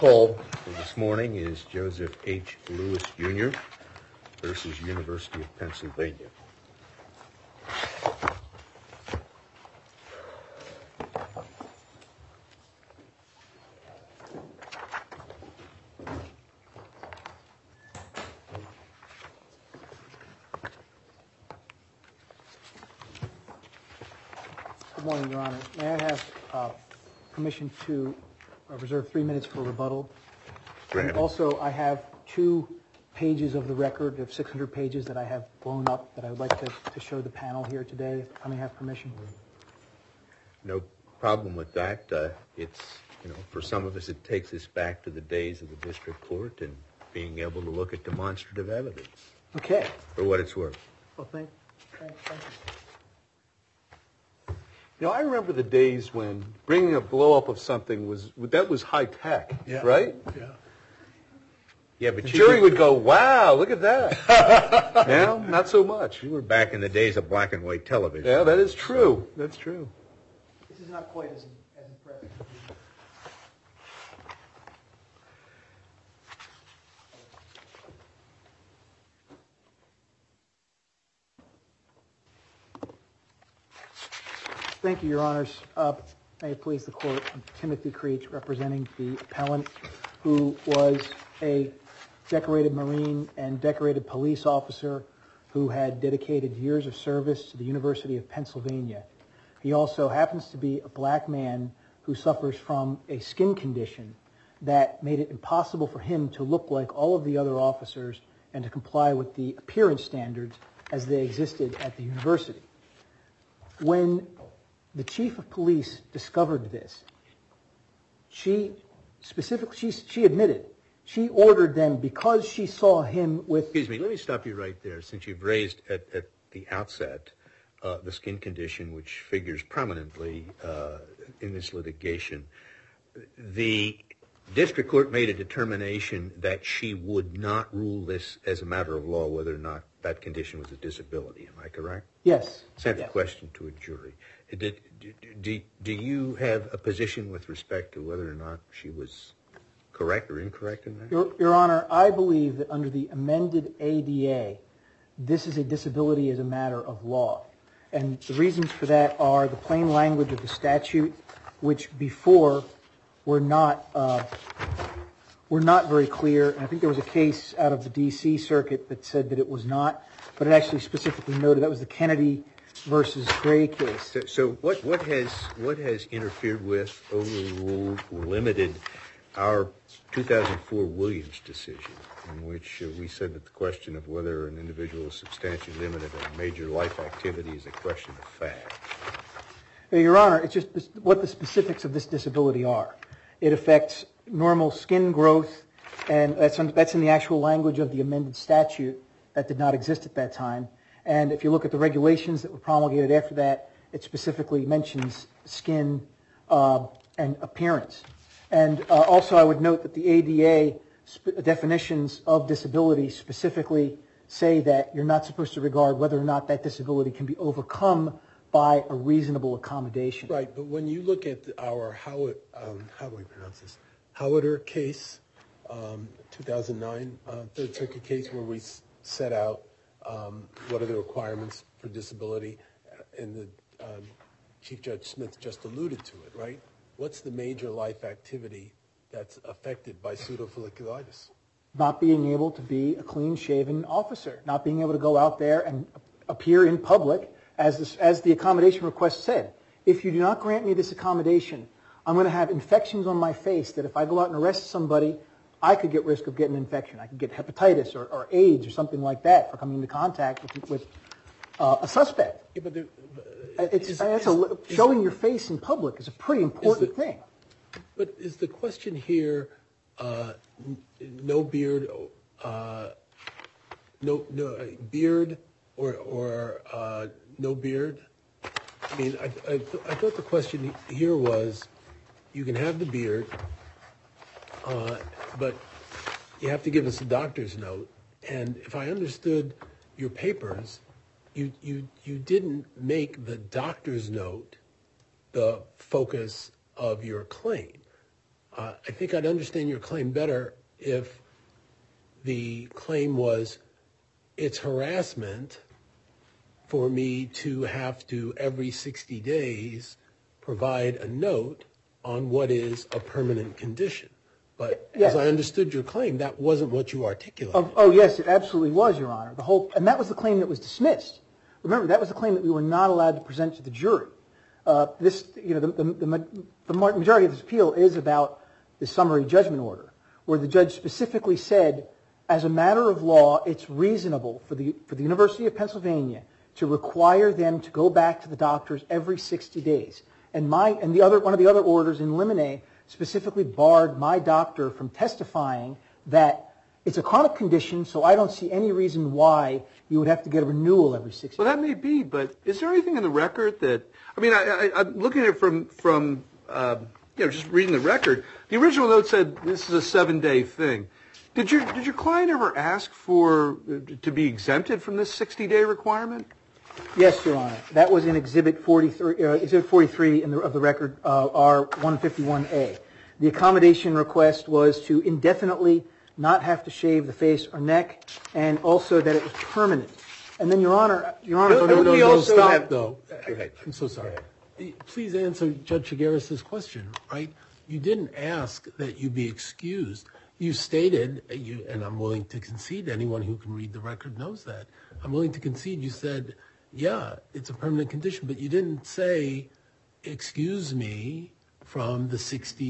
Call for this morning is Joseph H. Lewis, Jr. versus University of Pennsylvania. Good morning, Your Honor. May I have permission to reserve 3 minutes for rebuttal? And also, I have 2 pages of the record of 600 pages that I have blown up that I would like to show the panel here today. I may have permission. No problem with that. For some of us, it takes us back to the days of the district court and being able to look at demonstrative evidence. Okay. For what it's worth. Well, thank you. You know, I remember the days when bringing a blow-up of something was high tech, right? Yeah, but the jury would go, "Wow, look at that." Now, not so much. You were back in the days of black and white television. Yeah, that is true. That's true. This is not quite as impressive. Thank you, Your Honors. May it please the Court, I'm Timothy Creech, representing the appellant, who was a decorated Marine and decorated police officer who had dedicated years of service to the University of Pennsylvania. He also happens to be a black man who suffers from a skin condition that made it impossible for him to look like all of the other officers and to comply with the appearance standards as they existed at the university. When the chief of police discovered this, she admitted, she ordered them because she saw him with... Excuse me, let me stop you right there, since you've raised at the outset the skin condition, which figures prominently in this litigation. The district court made a determination that she would not rule this as a matter of law, whether or not that condition was a disability. Am I correct? Yes. Sent the question to a jury. Do you have a position with respect to whether or not she was correct or incorrect in that? Your Honor, I believe that under the amended ADA, this is a disability as a matter of law. And the reasons for that are the plain language of the statute, which before were not very clear. And I think there was a case out of the D.C. Circuit that said that it was not, but it actually specifically noted that was the Kennedy versus Gray case. So what has interfered with, overruled, or limited our 2004 Williams decision, in which we said that the question of whether an individual is substantially limited in major life activity is a question of fact? Your Honor, it's just what the specifics of this disability are. It affects normal skin growth, and that's in the actual language of the amended statute that did not exist at that time. And if you look at the regulations that were promulgated after that, it specifically mentions skin and appearance. And also I would note that the ADA definitions of disability specifically say that you're not supposed to regard whether or not that disability can be overcome by a reasonable accommodation. Right, but when you look at our Howiter case, 2009 Third Circuit case, where we set out what are the requirements for disability, and the Chief Judge Smith just alluded to it, right? What's the major life activity that's affected by pseudofolliculitis? Not being able to be a clean-shaven officer, not being able to go out there and appear in public, as the accommodation request said. If you do not grant me this accommodation, I'm going to have infections on my face that if I go out and arrest somebody, I could get risk of getting an infection. I could get hepatitis or AIDS or something like that for coming into contact with a suspect. Yeah, but showing your face in public is a pretty important thing. But is the question here no beard, no beard or no beard? I mean, I thought the question here was you can have the beard, but you have to give us a doctor's note. And if I understood your papers, you didn't make the doctor's note the focus of your claim. I think I'd understand your claim better if the claim was it's harassment for me to have to, every 60 days, provide a note on what is a permanent condition. But Yes. as I understood your claim, that wasn't what you articulated. Oh, yes, it absolutely was, Your Honor. And that was the claim that was dismissed. Remember, that was the claim that we were not allowed to present to the jury. The majority of this appeal is about the summary judgment order, where the judge specifically said, as a matter of law, it's reasonable for the University of Pennsylvania to require them to go back to the doctors every 60 days. And one of the other orders in limine specifically barred my doctor from testifying that it's a chronic condition, so I don't see any reason why you would have to get a renewal every 60 days. Well, that may be, but is there anything in the record that, I mean, I'm looking at it from just reading the record. The original note said this is a 7-day thing. Did your client ever ask to be exempted from this 60-day requirement? Yes, Your Honor. That was in Exhibit 43 of the record, R151A. The accommodation request was to indefinitely not have to shave the face or neck, and also that it was permanent. And then, Your Honor. No, stop, though. Go ahead. I'm so sorry. Please answer Judge Shigaris' question, right? You didn't ask that you be excused. You stated, and I'm willing to concede, anyone who can read the record knows that. I'm willing to concede, you said, yeah, it's a permanent condition, but you didn't say, excuse me from the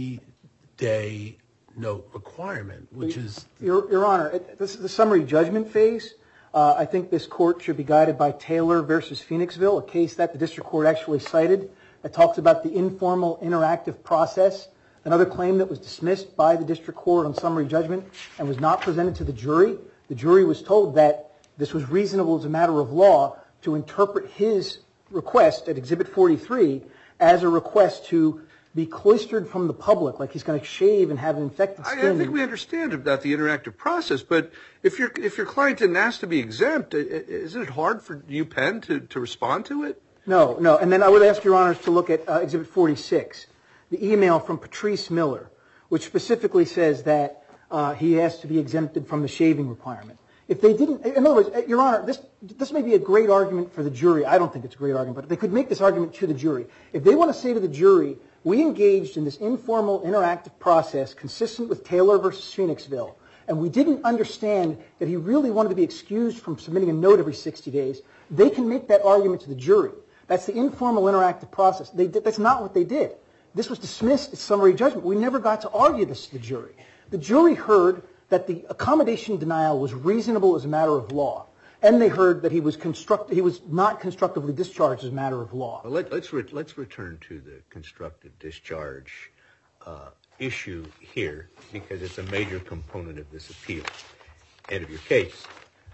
60-day note requirement, which is... Your Honor, this is the summary judgment phase. I think this court should be guided by Taylor versus Phoenixville, a case that the district court actually cited that talks about the informal interactive process, another claim that was dismissed by the district court on summary judgment and was not presented to the jury. The jury was told that this was reasonable as a matter of law to interpret his request at Exhibit 43 as a request to be cloistered from the public, like he's going to shave and have infected skin. I think we understand about the interactive process, but if your client didn't ask to be exempt, isn't it hard for UPenn to respond to it? No. And then I would ask Your Honors to look at Exhibit 46, the email from Patrice Miller, which specifically says that he has to be exempted from the shaving requirement. If they didn't, in other words, Your Honor, this may be a great argument for the jury. I don't think it's a great argument, but they could make this argument to the jury. If they want to say to the jury, we engaged in this informal interactive process consistent with Taylor versus Phoenixville, and we didn't understand that he really wanted to be excused from submitting a note every 60 days, they can make that argument to the jury. That's the informal interactive process. That's not what they did. This was dismissed as summary judgment. We never got to argue this to the jury. The jury heard that the accommodation denial was reasonable as a matter of law, and they heard that he was not constructively discharged as a matter of law. Well, let's return to the constructive discharge issue here, because it's a major component of this appeal and of your case.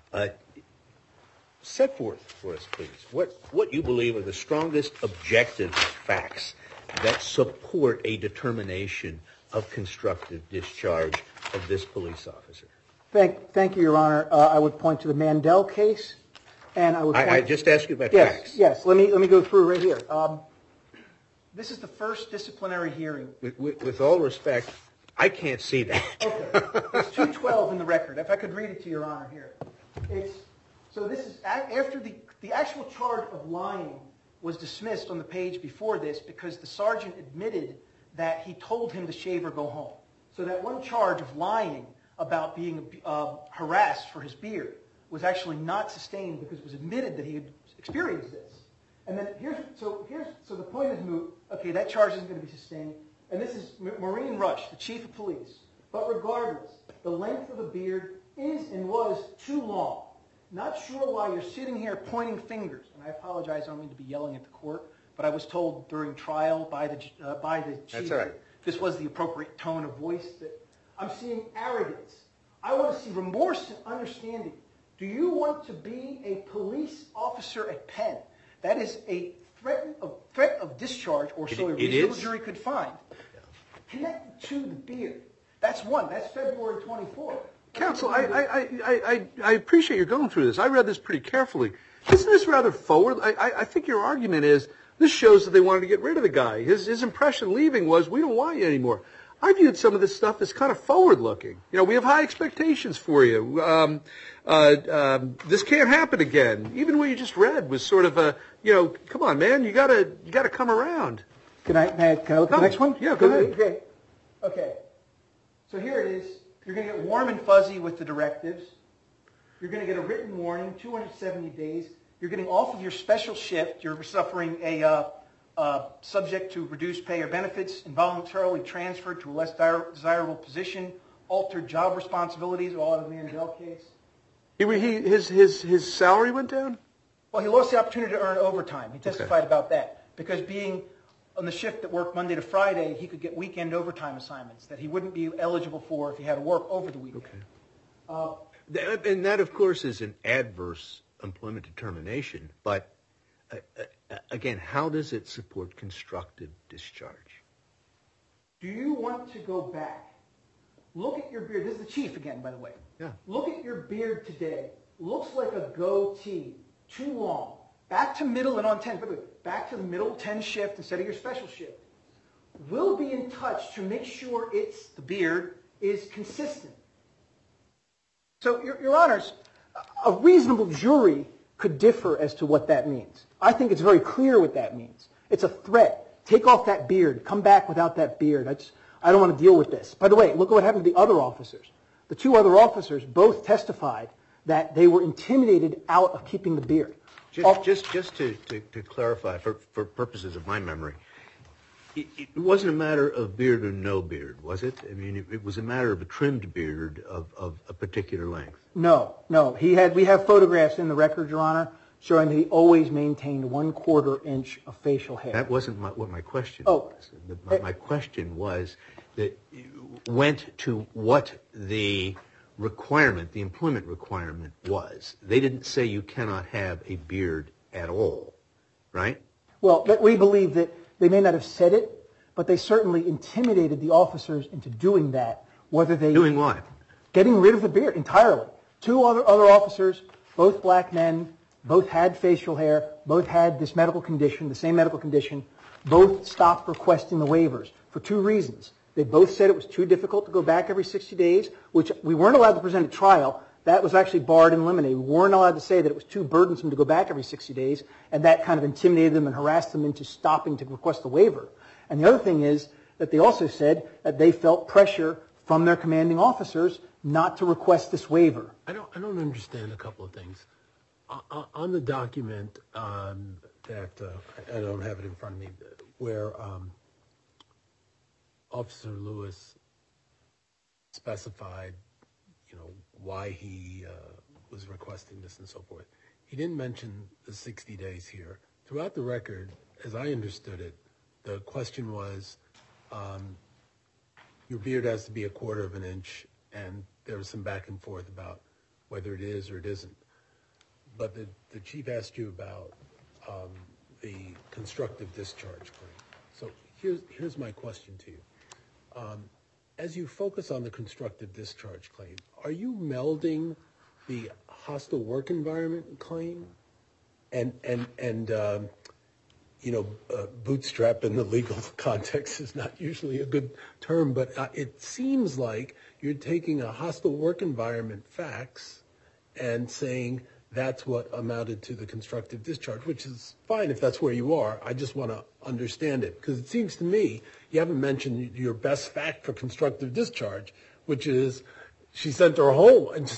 Set forth for us, please, what you believe are the strongest objective facts that support a determination of constructive discharge of this police officer. Thank you, Your Honor. I would point to the Mandel case, and I would point... I just asked you about facts. Yes. Let me go through right here. This is the first disciplinary hearing. With all respect, I can't see that. Okay. It's 212 in the record. If I could read it to Your Honor here. So this is after the actual charge of lying was dismissed on the page before this because the sergeant admitted that he told him to shave or go home. So that one charge of lying about being harassed for his beard was actually not sustained because it was admitted that he had experienced this. And then so the point is moot. Okay, that charge isn't going to be sustained. And this is Maureen Rush, the chief of police. But regardless, the length of the beard is and was too long. Not sure why you're sitting here pointing fingers. And I apologize, I don't mean to be yelling at the court, but I was told during trial by the chief That's all right. this was the appropriate tone of voice. That I'm seeing arrogance. I want to see remorse and understanding. Do you want to be a police officer at Penn? That is a threat of discharge, or so a reasonable jury could find. Connected to the beard. That's one. That's February 24th. Counsel, I appreciate you're going through this. I read this pretty carefully. Isn't this rather forward? I think your argument is this shows that they wanted to get rid of the guy. His impression leaving was, we don't want you anymore. I viewed some of this stuff as kind of forward-looking. We have high expectations for you. This can't happen again. Even what you just read was sort of come on, man, you gotta come around. Can I look at the next one? Yeah, go ahead. Okay. So here it is. You're going to get warm and fuzzy with the directives. You're going to get a written warning, 270 days. You're getting off of your special shift. You're suffering a subject to reduced pay or benefits, involuntarily transferred to a less desirable position, altered job responsibilities, all out of the Mandel case. His salary went down? Well, he lost the opportunity to earn overtime. He testified about that. Because being on the shift that worked Monday to Friday, he could get weekend overtime assignments that he wouldn't be eligible for if he had to work over the weekend. Okay. And that, of course, is an adverse employment determination. But, again, how does it support constructive discharge? Do you want to go back? Look at your beard. This is the chief again, by the way. Yeah. Look at your beard today. Looks like a goatee. Too long. Back to middle and on 10. Back to the middle 10 shift instead of your special shift. We'll be in touch to make sure the beard is consistent. So, Your Honors, a reasonable jury could differ as to what that means. I think it's very clear what that means. It's a threat. Take off that beard. Come back without that beard. I don't want to deal with this. By the way, look at what happened to the other officers. The two other officers both testified that they were intimidated out of keeping the beard. Just to clarify, for purposes of my memory, it wasn't a matter of beard or no beard, was it? I mean, it was a matter of a trimmed beard of a particular length. No. We have photographs in the record, Your Honor, showing that he always maintained 1/4 inch of facial hair. That wasn't what my question was. My question was that went to what the requirement, the employment requirement was. They didn't say you cannot have a beard at all, right? Well, we believe that they may not have said it, but they certainly intimidated the officers into doing that. Doing what? Getting rid of the beard entirely. Two other officers, both black men, both had facial hair, both had this medical condition, the same medical condition, both stopped requesting the waivers for two reasons. They both said it was too difficult to go back every 60 days, which we weren't allowed to present at trial. That was actually barred and eliminated. We weren't allowed to say that it was too burdensome to go back every 60 days, and that kind of intimidated them and harassed them into stopping to request the waiver. And the other thing is that they also said that they felt pressure from their commanding officers not to request this waiver. I don't understand a couple of things. On the document that I don't have it in front of me, where Officer Lewis specified, why he was requesting this and so forth. He didn't mention the 60 days here. Throughout the record, as I understood it, the question was, your beard has to be 1/4 inch, and there was some back and forth about whether it is or it isn't. But the chief asked you about the constructive discharge claim. So here's my question to you. As you focus on the constructive discharge claim, are you melding the hostile work environment claim and bootstrap in the legal context is not usually a good term, but it seems like you're taking a hostile work environment facts and saying that's what amounted to the constructive discharge, which is fine if that's where you are. I just want to understand it, because it seems to me you haven't mentioned your best fact for constructive discharge, which is she sent her home and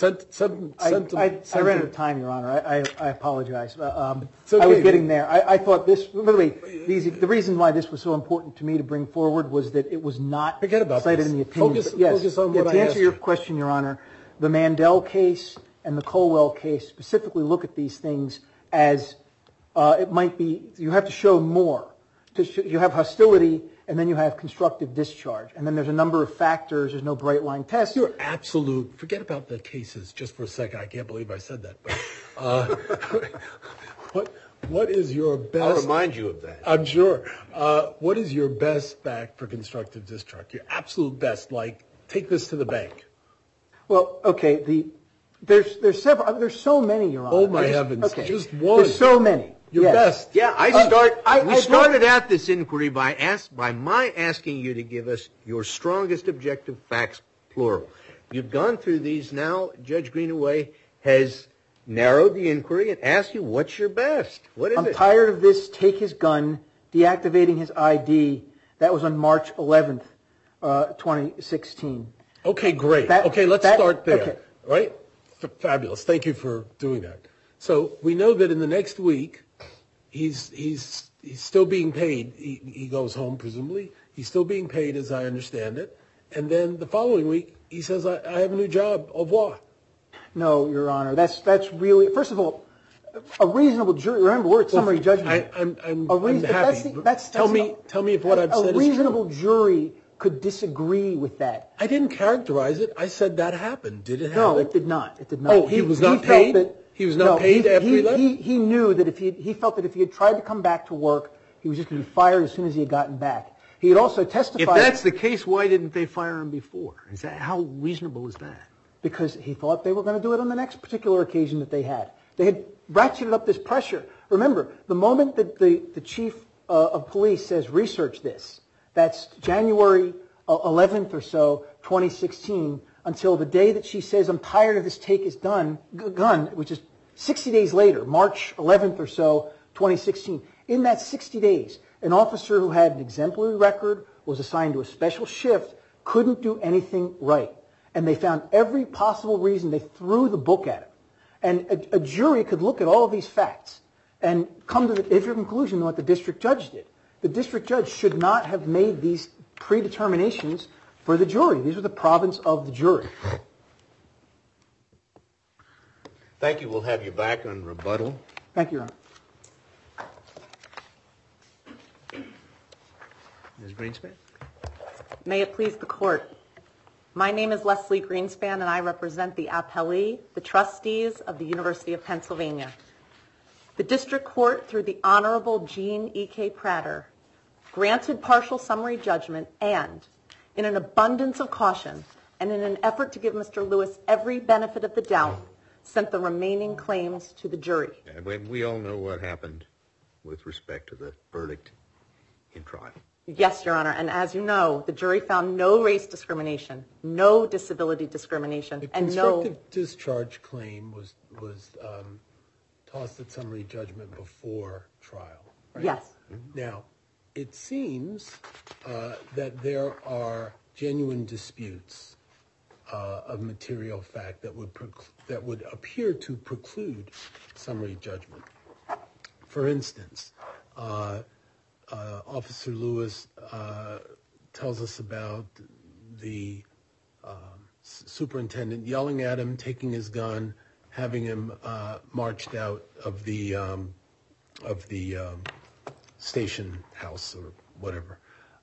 I ran out of time, Your Honor. I apologize. Okay. I was getting there. I thought this, by the way, the reason why this was so important to me to bring forward was that it was not cited in the opinion. Focus on what I asked. To answer your question, Your Honor, the Mandel case and the Colwell case specifically look at these things as it might be, you have to show more. You have hostility, and then you have constructive discharge. And then there's a number of factors. There's no bright line test. You're absolute. Forget about the cases just for a second. I can't believe I said that. But what is your best? I'll remind you of that. I'm sure. What is your best fact for constructive discharge? Your absolute best. Like, take this to the bank. Well, okay. There's several. There's so many, Your Honor. Oh my heavens! Okay. Just one. There's so many. your Yes. best. Yeah, we I started out this inquiry by my asking you to give us your strongest objective facts, plural. You've gone through these now. Judge Greenaway has narrowed the inquiry and asked you, what's your best? What is I'm it? tired of this take his gun, deactivating his ID. That was on March 11th, 2016. Okay, great. Let's start there. Okay. Right? Fabulous. Thank you for doing that. So we know that in the next week, he's still being paid. He goes home, presumably. He's still being paid, as I understand it. And then the following week, he says, I have a new job. Au revoir. No, Your Honor. That's really, first of all, a reasonable jury. Remember, we're at summary judgment. I'm happy. Tell me if what I've said is true. A reasonable jury could disagree with that. I didn't characterize it. I said that happened. Did it happen? No, it did not. It did not. Oh, he was not paid? He was not paid after he left? He knew that he felt that if he had tried to come back to work, he was just going to be fired as soon as he had gotten back. He had also testified. If that's the case, why didn't they fire him before? How reasonable is that? Because he thought they were going to do it on the next particular occasion that they had. They had ratcheted up this pressure. Remember, the moment that the chief of police says, research this, that's January 11th or so, 2016, until the day that she says, I'm tired of this take his gun, which is 60 days later, March 11th or so, 2016. In that 60 days, an officer who had an exemplary record, was assigned to a special shift, couldn't do anything right. And they found every possible reason. They threw the book at him. And a jury could look at all of these facts and come to the different conclusion than what the district judge did. The district judge should not have made these predeterminations for the jury. These are the province of the jury. Thank you. We'll have you back on rebuttal. Thank you, Your Honor. Ms. Greenspan? May it please the court. My name is Leslie Greenspan, and I represent the appellee, the trustees of the University of Pennsylvania. The district court, through the Honorable Jean E.K. Prater, granted partial summary judgment and, in an abundance of caution and in an effort to give Mr. Lewis every benefit of the doubt, sent the remaining claims to the jury. We all know what happened with respect to the verdict in trial. Yes, Your Honor, and as you know, the jury found no race discrimination, no disability discrimination, and no... The constructive discharge claim was tossed at summary judgment before trial, right? Yes. Now, it seems that there are genuine disputes of material fact that would appear to preclude summary judgment. For instance, Officer Lewis tells us about the superintendent yelling at him, taking his gun, having him marched out of the station house or whatever.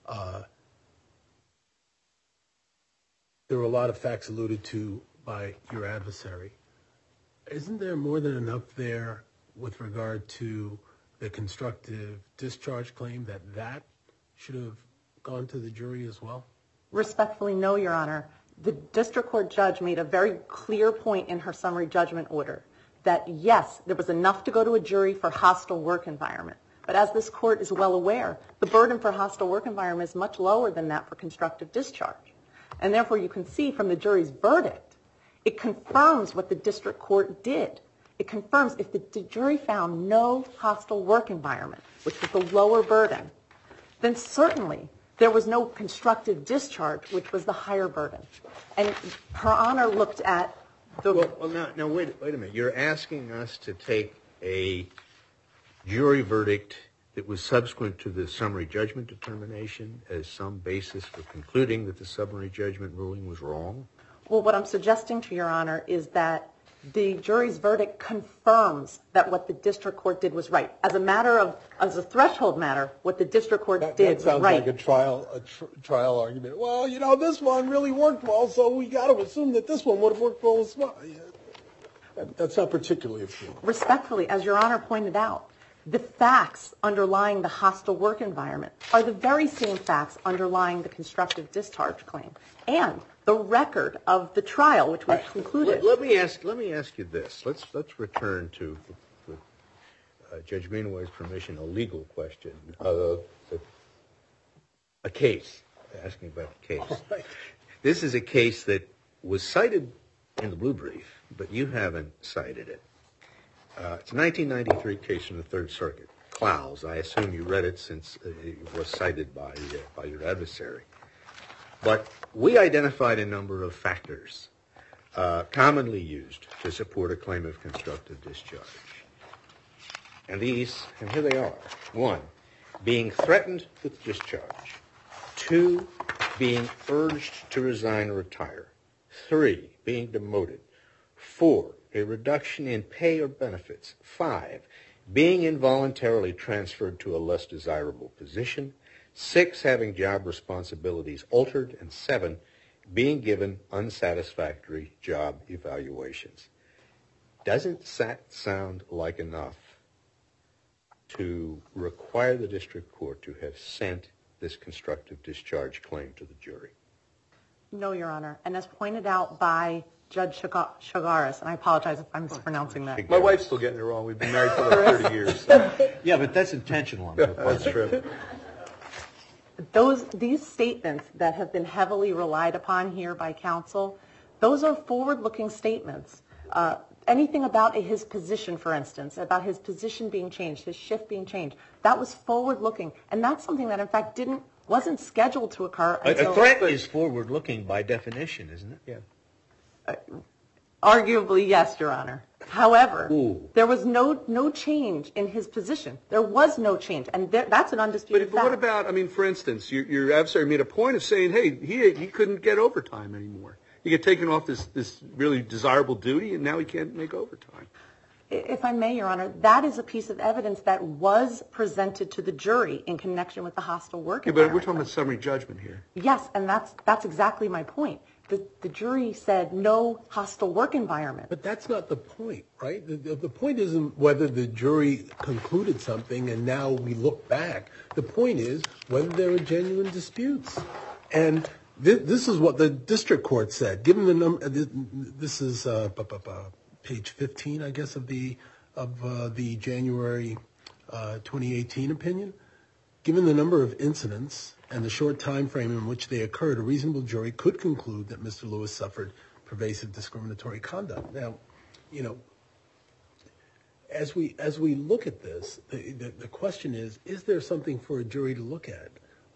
There were a lot of facts alluded to by your adversary. Isn't there more than enough there with regard to the constructive discharge claim that should have gone to the jury as well? Respectfully, no, Your Honor. The district court judge made a very clear point in her summary judgment order that, yes, there was enough to go to a jury for hostile work environment. But as this court is well aware, the burden for hostile work environment is much lower than that for constructive discharge. And therefore, you can see from the jury's verdict, it confirms what the district court did. It confirms if the jury found no hostile work environment, which was the lower burden, then certainly there was no constructive discharge, which was the higher burden. And Her Honor looked at the... Well, now, wait a minute. You're asking us to take a jury verdict that was subsequent to the summary judgment determination as some basis for concluding that the summary judgment ruling was wrong? Well, what I'm suggesting to Your Honor is that the jury's verdict confirms that what the district court did was right. As a threshold matter, what the district court did was right. That sounds like a trial argument. Well, you know, this one really worked well, so we got to assume that this one would have worked well as well. That's not particularly appealing. Respectfully, as Your Honor pointed out, the facts underlying the hostile work environment are the very same facts underlying the constructive discharge claim and the record of the trial, which was concluded. Let me ask you this. Let's return to Judge Greenaway's permission, a legal question, a case, asking about a case. This is a case that was cited in the blue brief, but you haven't cited it. It's a 1993 case from the Third Circuit, Clowes. I assume you read it since it was cited by your adversary. But we identified a number of factors commonly used to support a claim of constructive discharge. And here they are. 1, being threatened with discharge. 2, being urged to resign or retire. 3, being demoted. 4, a reduction in pay or benefits. 5, being involuntarily transferred to a less desirable position. 6, having job responsibilities altered. And 7, being given unsatisfactory job evaluations. Doesn't that sound like enough to require the district court to have sent this constructive discharge claim to the jury? No, Your Honor. And as pointed out by Judge Chagaris, and I apologize if I'm mispronouncing that. My wife's still getting it wrong. We've been married for like 30 years. So. Yeah, but that's intentional on her part. That's true. These statements that have been heavily relied upon here by counsel, those are forward-looking statements. Anything about his position, for instance, about his position being changed, his shift being changed, that was forward-looking. And that's something that, in fact, wasn't scheduled to occur until... A threat is forward-looking by definition, isn't it? Yeah. Arguably, yes, Your Honor. However, there was no change in his position. There was no change, and that's an undisputed fact. But what about, I mean, for instance, your adversary made a point of saying, hey, he couldn't get overtime anymore. He get taken off this really desirable duty, and now he can't make overtime. If I may, Your Honor, that is a piece of evidence that was presented to the jury in connection with the hostile work environment. But we're talking about summary judgment here. Yes, and that's exactly my point. The jury said no hostile work environment. But that's not the point, right? The point isn't whether the jury concluded something and now we look back. The point is whether there are genuine disputes. And this is what the district court said. Given the number, this is page 15, I guess, of the January 2018 opinion. Given the number of incidents and the short time frame in which they occurred, a reasonable jury could conclude that Mr. Lewis suffered pervasive discriminatory conduct. Now, you know, as we look at this, the question is there something for a jury to look at?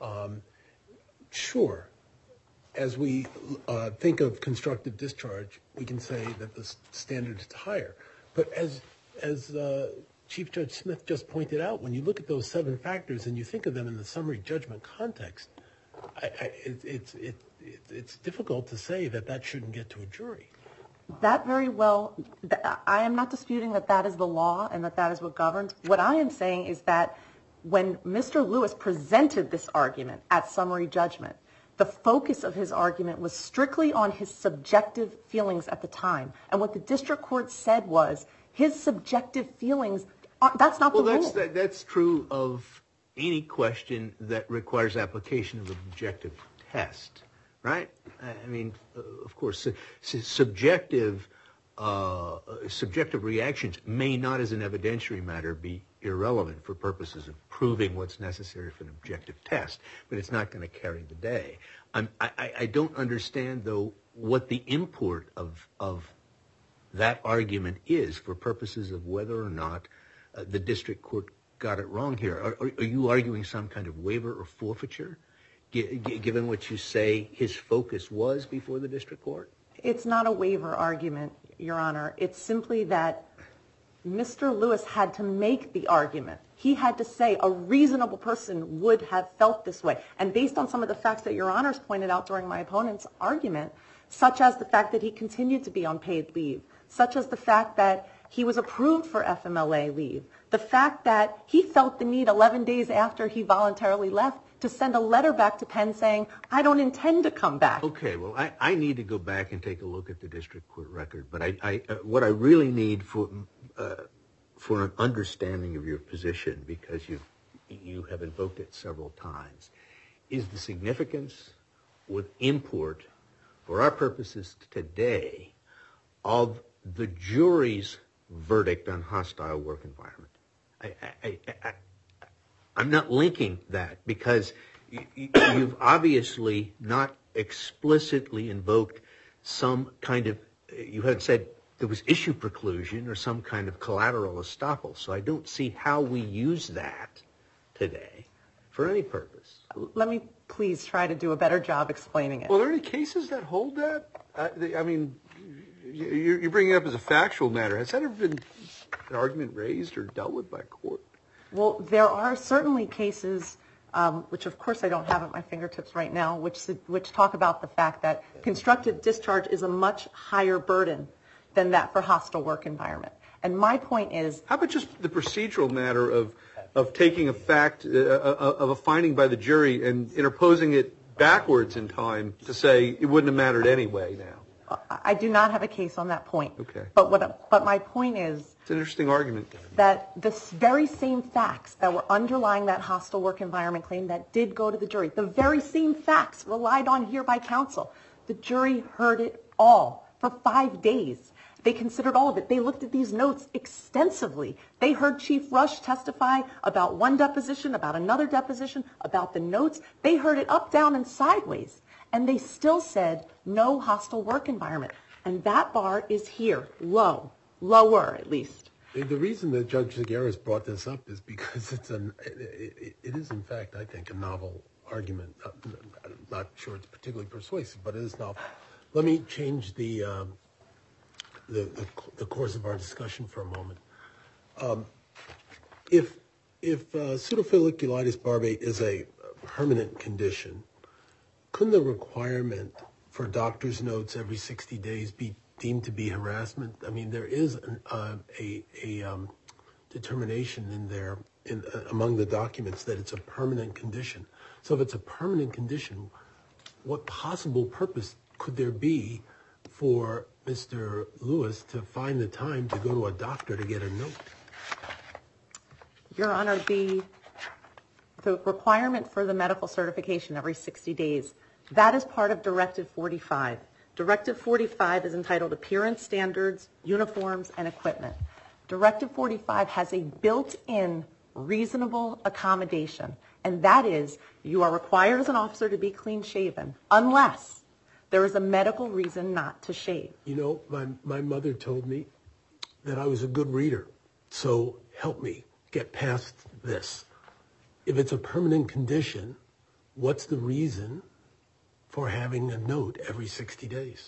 Sure. As we think of constructive discharge, we can say that the standard is higher. But as Chief Judge Smith just pointed out, when you look at those 7 factors and you think of them in the summary judgment context, it's difficult to say that shouldn't get to a jury. That very well, I am not disputing that is the law and that is what governs. What I am saying is that when Mr. Lewis presented this argument at summary judgment, the focus of his argument was strictly on his subjective feelings at the time. And what the district court said was his subjective feelings, that's not the rule. Well, that's true of any question that requires application of an objective test, right? I mean, of course, subjective reactions may not, as an evidentiary matter, be irrelevant for purposes of proving what's necessary for an objective test, but it's not going to carry the day. I don't understand, though, what the import of that argument is for purposes of whether or not the district court got it wrong here. Are you arguing some kind of waiver or forfeiture, given what you say his focus was before the district court? It's not a waiver argument, Your Honor. It's simply that Mr. Lewis had to make the argument. He had to say a reasonable person would have felt this way. And based on some of the facts that Your Honors pointed out during my opponent's argument, such as the fact that he continued to be on paid leave, such as the fact that he was approved for FMLA leave, the fact that he felt the need 11 days after he voluntarily left to send a letter back to Penn saying, I don't intend to come back. Okay, well, I need to go back and take a look at the district court record, but what I really need for an understanding of your position, because you have invoked it several times, is the significance with import for our purposes today of the jury's verdict on hostile work environment. I'm not linking that because you've obviously not explicitly invoked some kind of, you had said there was issue preclusion or some kind of collateral estoppel. So I don't see how we use that today for any purpose. Let me please try to do a better job explaining it. Well, are there any cases that hold that? I mean, you're bringing it up as a factual matter. Has that ever been an argument raised or dealt with by court? Well, there are certainly cases, which of course I don't have at my fingertips right now, which talk about the fact that constructive discharge is a much higher burden than that for hostile work environment. And my point is... How about just the procedural matter of taking a fact, of a finding by the jury and interposing it backwards in time to say it wouldn't have mattered anyway now? I do not have a case on that point. Okay. But my point is... It's an interesting argument. That the very same facts that were underlying that hostile work environment claim that did go to the jury, the very same facts relied on here by counsel, the jury heard it all for 5 days. They considered all of it. They looked at these notes extensively. They heard Chief Rush testify about one deposition, about another deposition, about the notes. They heard it up, down, and sideways. And they still said no hostile work environment. And that bar is here, low, lower at least. The reason that Judge Zagaris brought this up is because it is, in fact, I think, a novel argument. I'm not sure it's particularly persuasive, but it is novel. Let me change the course of our discussion for a moment. If pseudofolliculitis barbate is a permanent condition, couldn't the requirement for doctor's notes every 60 days be deemed to be harassment? I mean, there is a determination in there among the documents that it's a permanent condition. So if it's a permanent condition, what possible purpose could there be for Mr. Lewis to find the time to go to a doctor to get a note? Your Honor, the requirement for the medical certification every 60 days, that is part of Directive 45. Directive 45 is entitled Appearance Standards, Uniforms, and Equipment. Directive 45 has a built-in reasonable accommodation, and that is you are required as an officer to be clean-shaven unless there is a medical reason not to shave. You know, my mother told me that I was a good reader, so help me get past this. If it's a permanent condition, what's the reason for having a note every 60 days?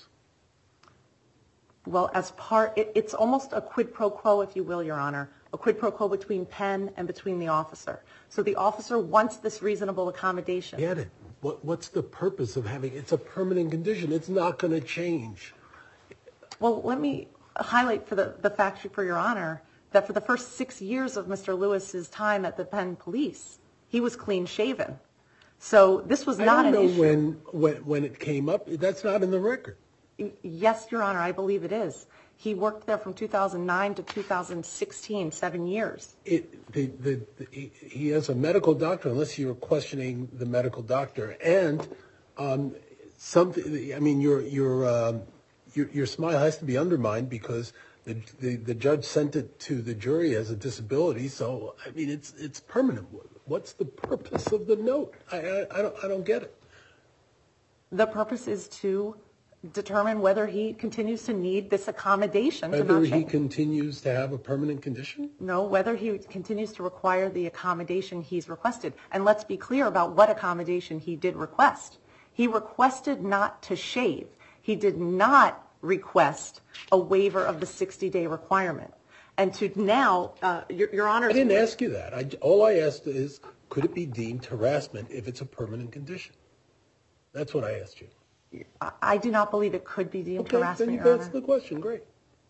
Well, it's almost a quid pro quo, if you will, Your Honor, a quid pro quo between Penn and between the officer. So the officer wants this reasonable accommodation. Get it. What's the purpose of having it's a permanent condition? It's not going to change. Well, let me highlight for the fact sheet for Your Honor that for the first 6 years of Mr. Lewis's time at the Penn Police, he was clean-shaven. So this was not an issue. I don't know when it came up. That's not in the record. Yes, Your Honor, I believe it is. He worked there from 2009 to 2016, 7 years. He has a medical doctor, unless you're questioning the medical doctor, and something. I mean, your smile has to be undermined because the judge sent it to the jury as a disability. So I mean, it's permanent. What's the purpose of the note? I don't get it. The purpose is to determine whether he continues to need this accommodation. Whether he continues to have a permanent condition? No, whether he continues to require the accommodation he's requested. And let's be clear about what accommodation he did request. He requested not to shave. He did not request a waiver of the 60-day requirement. And to now, Your Honor... I didn't ask you that. All I asked is, could it be deemed harassment if it's a permanent condition? That's what I asked you. I do not believe it could be deemed harassment, Your Then Honor. that's the question. Great.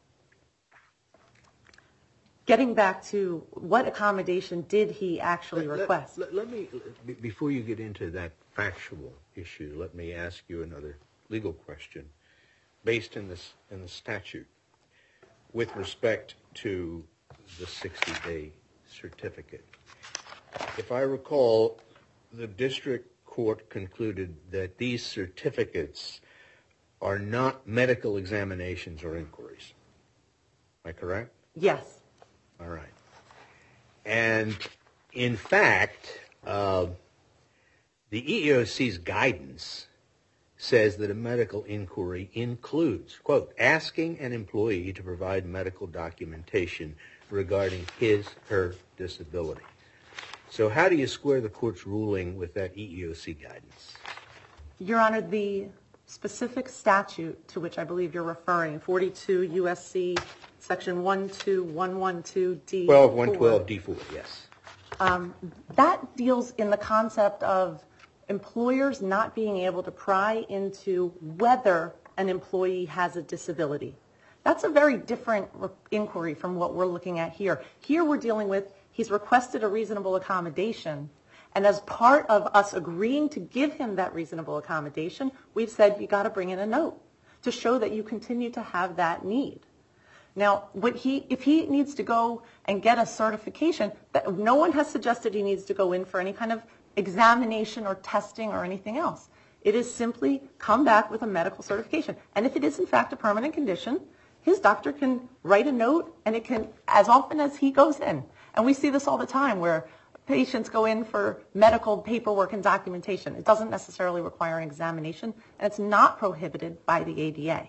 Getting back to what accommodation did he actually request? Let me, before you get into that factual issue, let me ask you another legal question. Based in the statute, with respect to the 60-day certificate, if I recall, the district court concluded that these certificates are not medical examinations or inquiries. Am I correct? Yes. All right. And in fact, the EEOC's guidance says that a medical inquiry includes, quote, asking an employee to provide medical documentation regarding her disability. So how do you square the court's ruling with that EEOC guidance? Your Honor, the specific statute to which I believe you're referring, 42 U.S.C. Section 12112D4. 112D4, yes. That deals in the concept of employers not being able to pry into whether an employee has a disability. That's a very different inquiry from what we're looking at here. Here we're dealing with he's requested a reasonable accommodation, and as part of us agreeing to give him that reasonable accommodation, we've said you got to bring in a note to show that you continue to have that need. Now, if he needs to go and get a certification, no one has suggested he needs to go in for any kind of examination or testing or anything else. It is simply come back with a medical certification. And if it is in fact a permanent condition, his doctor can write a note, and it can, as often as he goes in. And we see this all the time where patients go in for medical paperwork and documentation. It doesn't necessarily require an examination, and it's not prohibited by the ADA.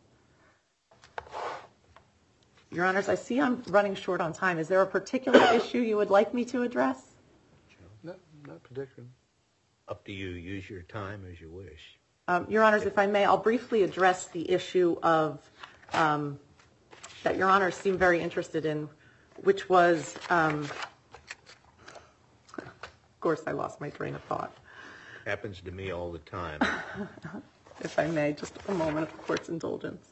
Your Honors, I see I'm running short on time. Is there a particular issue you would like me to address? No, not particularly. Up to you. Use your time as you wish. Your Honors, if I may, I'll briefly address the issue of that Your Honors seem very interested in, which was, of course, I lost my train of thought. Happens to me all the time. If I may, just a moment of court's indulgence.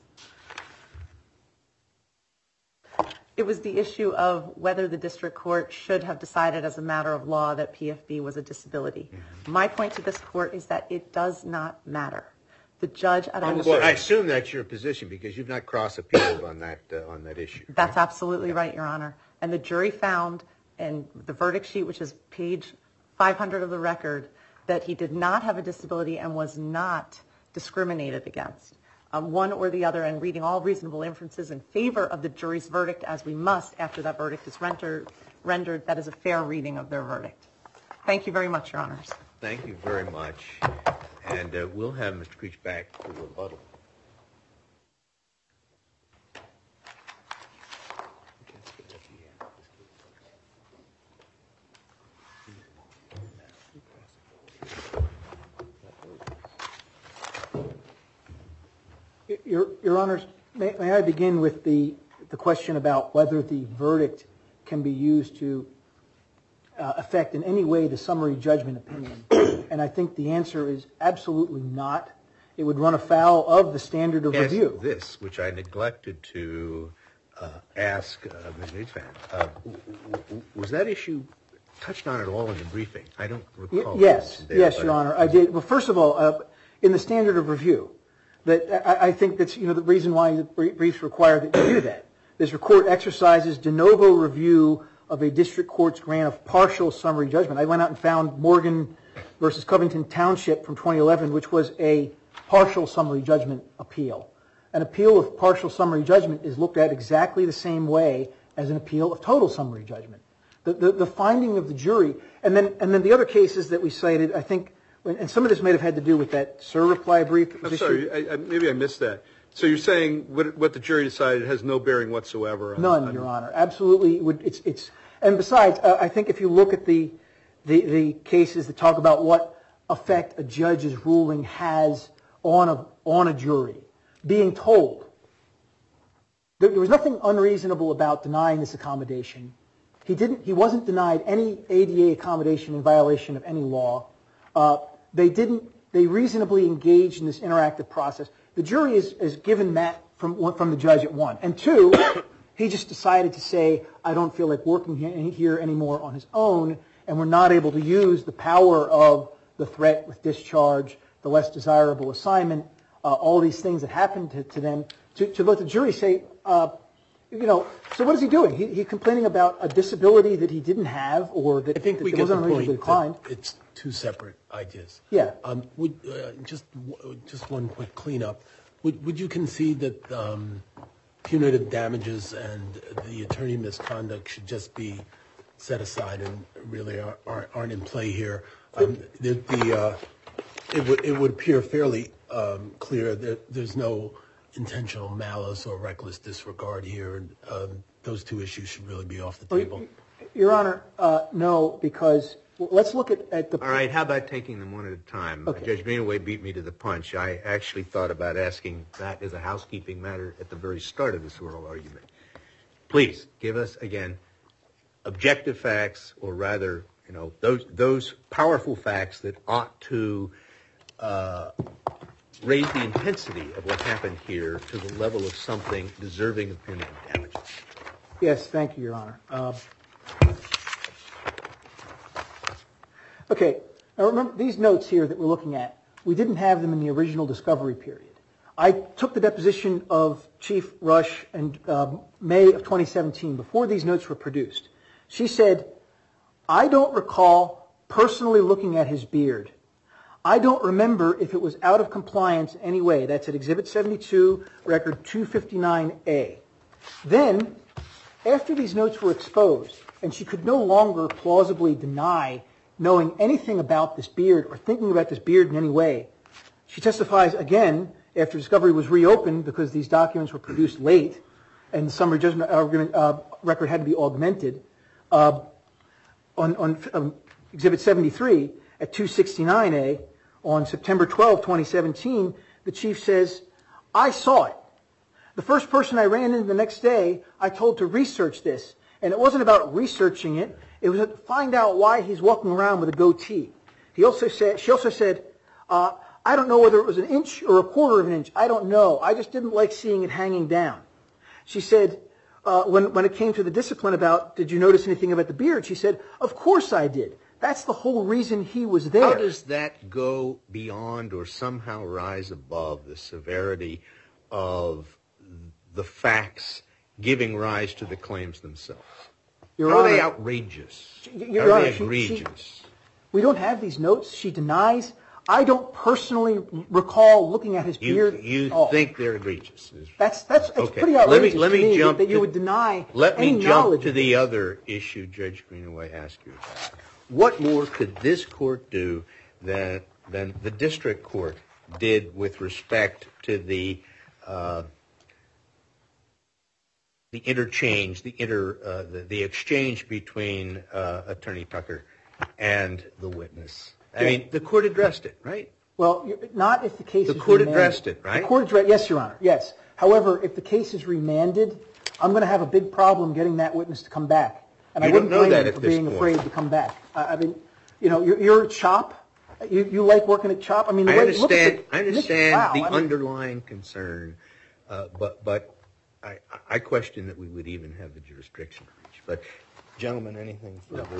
It was the issue of whether the district court should have decided as a matter of law that PFB was a disability. Mm-hmm. My point to this court is that it does not matter. The judge at a Well, I assume that's your position because you've not cross-appealed on that issue. That's right? Absolutely right, Your Honor. And the jury found in the verdict sheet, which is page 500 of the record, that he did not have a disability and was not discriminated against. One or the other, and reading all reasonable inferences in favor of the jury's verdict, as we must after that verdict is rendered, that is a fair reading of their verdict. Thank you very much, Your Honors. Thank you very much. And we'll have Mr. Creech back for rebuttal. Your Honors, may I begin with the question about whether the verdict can be used to affect in any way the summary judgment opinion? And I think the answer is absolutely not. It would run afoul of the standard of review. This, which I neglected to ask Ms. Needspan, was that issue touched on at all in the briefing? I don't recall. Yes, Your Honor, I did. Well, first of all, in the standard of review, that I think that's the reason why the briefs require that you do that. This court exercises de novo review of a district court's grant of partial summary judgment. I went out and found Morgan versus Covington Township from 2011, which was a partial summary judgment appeal. An appeal of partial summary judgment is looked at exactly the same way as an appeal of total summary judgment. The finding of the jury, and then the other cases that we cited, I think, and some of this may have had to do with that reply brief. I'm sorry, maybe I missed that. So you're saying what the jury decided has no bearing whatsoever on... None, Your Honor. Absolutely. And besides, I think if you look at the cases that talk about what effect a judge's ruling has on a jury, being told, there was nothing unreasonable about denying this accommodation. He wasn't denied any ADA accommodation in violation of any law. They reasonably engaged in this interactive process. The jury is given that from the judge at one. And two, he just decided to say, I don't feel like working here anymore on his own, and we're not able to use the power of the threat with discharge, the less desirable assignment, all these things that happened to them, to let the jury say, so what is he doing? He's complaining about a disability that he didn't have, or that I think we that get the wasn't unreasonably point declined. that it's two separate ideas. Yeah. Just one quick cleanup. Would you concede that punitive damages and the attorney misconduct should just be set aside and really aren't in play here. It would appear fairly clear that there's no intentional malice or reckless disregard here. And those two issues should really be off the table. Your Honor, no, because let's look at the... All right, how about taking them one at a time? Okay. Judge Greenaway beat me to the punch. I actually thought about asking that as a housekeeping matter at the very start of this oral argument. Please, give us, again, objective facts, or rather, those powerful facts that ought to raise the intensity of what happened here to the level of something deserving of punitive damages. Yes, thank you, Your Honor. Okay, now remember these notes here that we're looking at, we didn't have them in the original discovery period. I took the deposition of Chief Rush in May of 2017, before these notes were produced. She said, I don't recall personally looking at his beard. I don't remember if it was out of compliance anyway. That's at Exhibit 72, Record 259A. Then, after these notes were exposed, and she could no longer plausibly deny knowing anything about this beard or thinking about this beard in any way, she testifies again after discovery was reopened because these documents were produced late and the summary judgment record had to be augmented. On Exhibit 73 at 269A, on September 12, 2017, the chief says, I saw it. The first person I ran into the next day, I told to research this. And it wasn't about researching it. It was to find out why he's walking around with a goatee. She also said, I don't know whether it was an inch or a quarter of an inch. I don't know. I just didn't like seeing it hanging down. She said, when it came to the discipline about, did you notice anything about the beard? She said, of course I did. That's the whole reason he was there. How does that go beyond or somehow rise above the severity of the facts giving rise to the claims themselves? Your How are Honor, they outrageous? Your How are Honor, they egregious? we don't have these notes. She denies. I don't personally recall looking at his beard. You think they're egregious? That's Okay. pretty outrageous Let me to me jump that you would deny Let any me knowledge jump to of the this. other issue Judge Greenaway asked you about. What more could this court do than the district court did with respect to the interchange, the exchange between Attorney Tucker and the witness? I mean, the court addressed it, right? Well, not if the case is remanded. The court addressed it, right? The court addressed, yes, Your Honor, yes. However, if the case is remanded, I'm going to have a big problem getting that witness to come back. And You I don't wouldn't know blame that him at for this being point. afraid to come back. I mean, you're a CHOP. You like working at CHOP. I mean, the I way look at understand wow, the I mean, underlying concern, but I question that we would even have the jurisdiction to reach. But, gentlemen, anything further?